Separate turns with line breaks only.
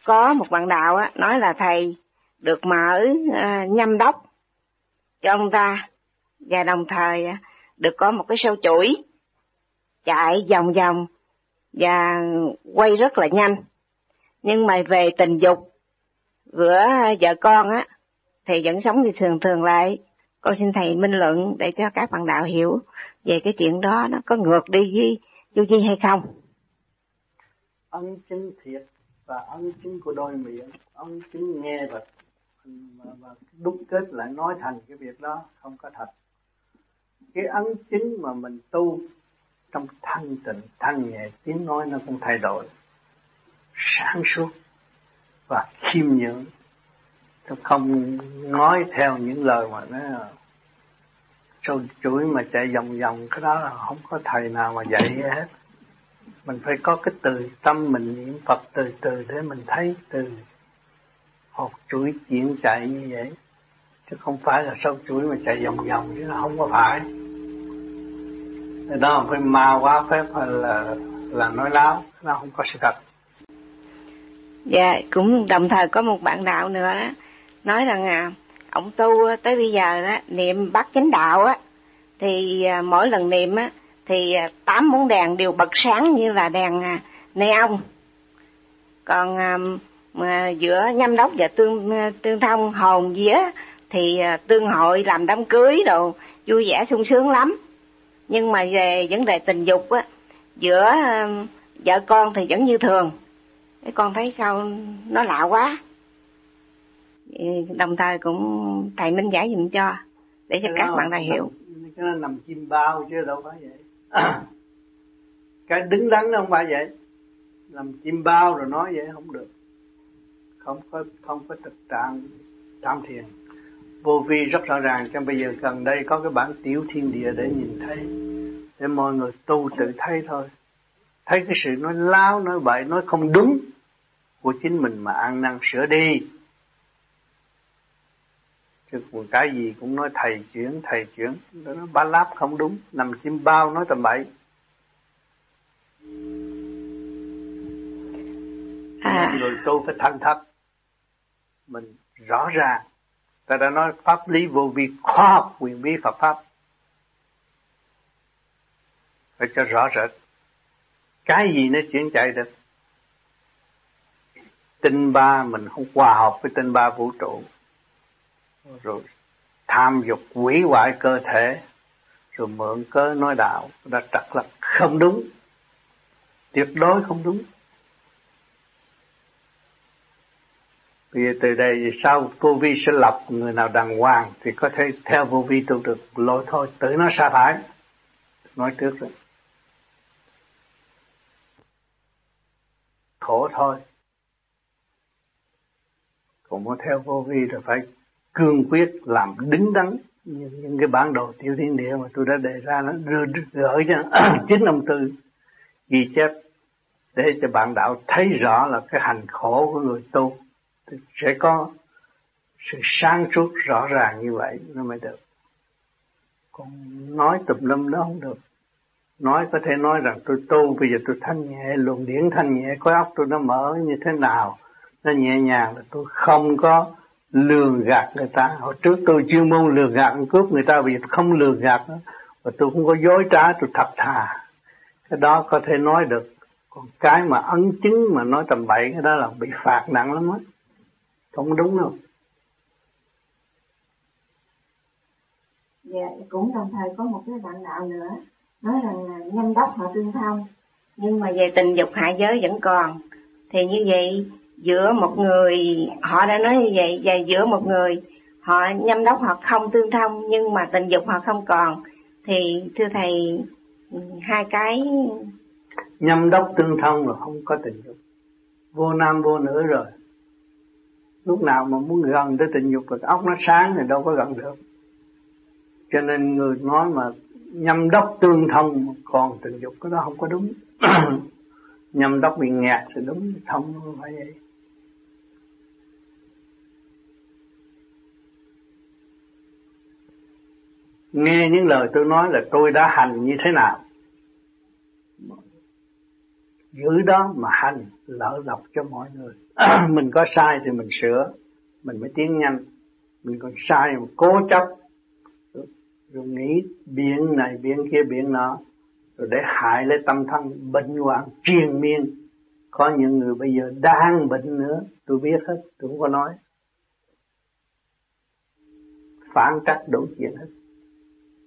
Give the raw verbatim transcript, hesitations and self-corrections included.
có một bạn đạo á, nói là thầy được mở à, nhâm đốc cho ông ta, và đồng thời à, được có một cái sâu chuỗi chạy vòng vòng và quay rất là nhanh. Nhưng mà về tình dục giữa vợ con á thì vẫn sống như thường thường lại. Con xin thầy minh luận để cho các bạn đạo hiểu về cái chuyện đó nó có ngược đi với vô vi hay không.
Ân chứng thiệt và ân chứng của đôi miệng, ân chứng nghe và, và, và đúc kết lại nói thành cái việc đó không có thật. Cái ân chứng mà mình tu trong thanh tịnh, thanh nhẹ, tiếng nói nó cũng thay đổi, sáng suốt và khiêm nhường. Tôi không nói theo những lời mà nó sâu chuỗi mà chạy vòng vòng, cái đó là không có thầy nào mà dạy hết. Mình phải có cái từ tâm mình niệm Phật từ từ để mình thấy từ hột chuỗi chuyển chạy như vậy, chứ không phải là sâu chuỗi mà chạy vòng vòng, chứ nó không có phải. Đó không phải ma quá phép hay là là nói láo, nó không có sự thật.
Dạ, cũng đồng thời có một bạn đạo nữa đó, nói rằng à, ông tu tới bây giờ đó niệm bát chánh đạo á, thì à, mỗi lần niệm á thì à, tám bóng đèn đều bật sáng như là đèn à, neon. Còn à, mà giữa nhâm đốc và tương tương thông hồn vía thì à, tương hội làm đám cưới đồ vui vẻ sung sướng lắm. Nhưng mà về vấn đề tình dục á, giữa à, vợ con thì vẫn như thường. Cái con thấy sao nó lạ quá. Đồng thời cũng thầy minh giải dùm cho để cho cái các bạn này hiểu.
Cái nó nằm chim bao chứ đâu phải vậy. Cái đứng đắn nó không phải vậy. Làm chim bao rồi nói vậy không được. Không có không có thực trạng tham thiền. Vô vi rất rõ ràng, cho bây giờ gần đây có cái bản tiểu thiên địa để nhìn thấy, để mọi người tu tự thấy thôi. Thấy cái sự nói láo, nói bậy, nói không đúng của chính mình mà ăn năn sửa đi. Chứ còn cái gì cũng nói thầy chuyển, thầy chuyển, nó bá láp không đúng, nằm chim bao nói tầm bậy. À. Người tu phải thành thật, mình rõ ràng. Ta đã nói pháp lý vô vi, khoa học quyền bí Phật pháp, phải cho rõ rệt. Cái gì nó chuyển chạy được. Tinh ba mình không hòa hợp với tinh ba vũ trụ, rồi tham dục hủy hoại cơ thể, rồi mượn cớ nói đạo, đã trật lật không đúng, tuyệt đối không đúng. Bây giờ từ đây sau vô vi sẽ lập người nào đàng hoàng thì có thể theo vô vi tu được, lỗi thôi tự nó sa thải, nói trước rồi, khổ thôi. Còn muốn theo vô vi thì phải cương quyết làm đứng đắn như những cái bản đồ tiểu thiên địa mà tôi đã đề ra, nó gửi cho chính ông Tư ghi chép để cho bạn đạo thấy rõ là cái hành khổ của người tu thì sẽ có sự sáng suốt rõ ràng như vậy nó mới được. Còn nói tùm lum nó không được. Nói có thể nói rằng tôi tu bây giờ tôi thanh nhẹ, luồng điển thanh nhẹ, khối óc tôi nó mở như thế nào, nó nhẹ nhàng, là tôi không có lường gạt người ta. Hồi trước tôi chuyên môn lường gạt cướp người ta, bây giờ tôi không lường gạt nữa, và tôi không có dối trá, tôi thật thà. Cái đó có thể nói được. Còn cái mà ấn chứng mà nói tầm bậy, cái đó là bị phạt nặng lắm á, không đúng đâu.
Dạ, cũng đồng thời có một cái bạn đạo nữa nói rằng là nhâm đốc họ tương thông, nhưng mà về tình dục hạ giới vẫn còn. Thì như vậy giữa một người, họ đã nói như vậy, và giữa một người họ nhâm đốc họ không tương thông nhưng mà tình dục họ không còn, thì thưa thầy hai cái
nhâm đốc tương thông là không có tình dục, vô nam vô nữ rồi. Lúc nào mà muốn gần tới tình dục là óc nó sáng thì đâu có gần được. Cho nên người nói mà nhâm đốc tương thông còn tình dục, cái đó không có đúng. Nhâm đốc bị nghẹt thì đúng, thông không phải vậy. Nghe những lời tôi nói là tôi đã hành như thế nào. giữ đó mà hành lợi lộc cho mọi người. Mình có sai thì mình sửa, mình mới tiến nhanh. Mình còn sai mà cố chấp, rồi nghĩ biện này biện kia biện nọ, rồi để hại lấy tâm thân, bệnh hoạn triền miên. Có những người bây giờ đang bệnh nữa, tôi biết hết, tôi không có nói. Phản trắc đủ chuyện hết.